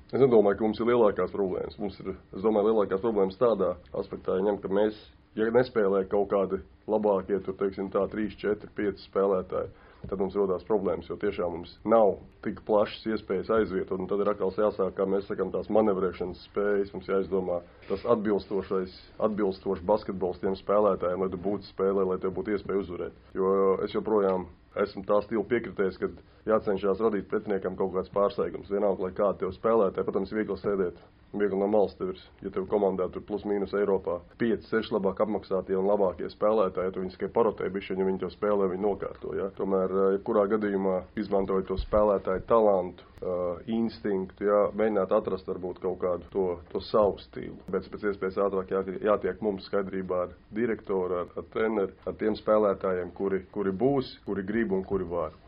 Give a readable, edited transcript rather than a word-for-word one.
Es nedomāju, ka mums ir lielākās problēmas. Mums ir, es domāju, lielākās problēmas tādā aspektā, ka mēs, ja nespēlē kaut kādi labākie, tur, teiksim tā, 3, 4, 5 spēlētāji, tad mums rodās problēmas, jo tiešām mums nav tik plašas iespējas aizvietot, un tad ir atkal jāsāk, kā mēs sakam, tās manevrēšanas spējas, mums jāizdomā tas atbilstošs basketbols tiem spēlētājiem, lai tu būtu spēlē, lai tev būtu iespēja uzvarēt. Jo es joprojām esmu tā stila piekritējis, ka jācenšas radīt pretiniekam kaut kāds pārsteigums. Vienalga, lai kādi tev spēlētāji, protams, viegli sēdēt, viegli no malas tev ir, ja tev komandā tur plus mīnus Eiropā 5, 6 labāk apmaksātie un labākie spēlētāji, ja tu viņus tikai parotē bišķiņi, ja viņi tev spēlē, viņi nokārto, ja. Tomēr, jebkurā gadījumā, izmantojot to spēlētāju talantu, instinktu, ja, mēģināt atrast varbūt kaut kādu to savu stilu. Bet pēc iespējas ātrāk jātiek mums skaidrībā ar direktoru, ar treneri, ar tiem spēlētājiem, kuri būs, kuri grib un kuri var.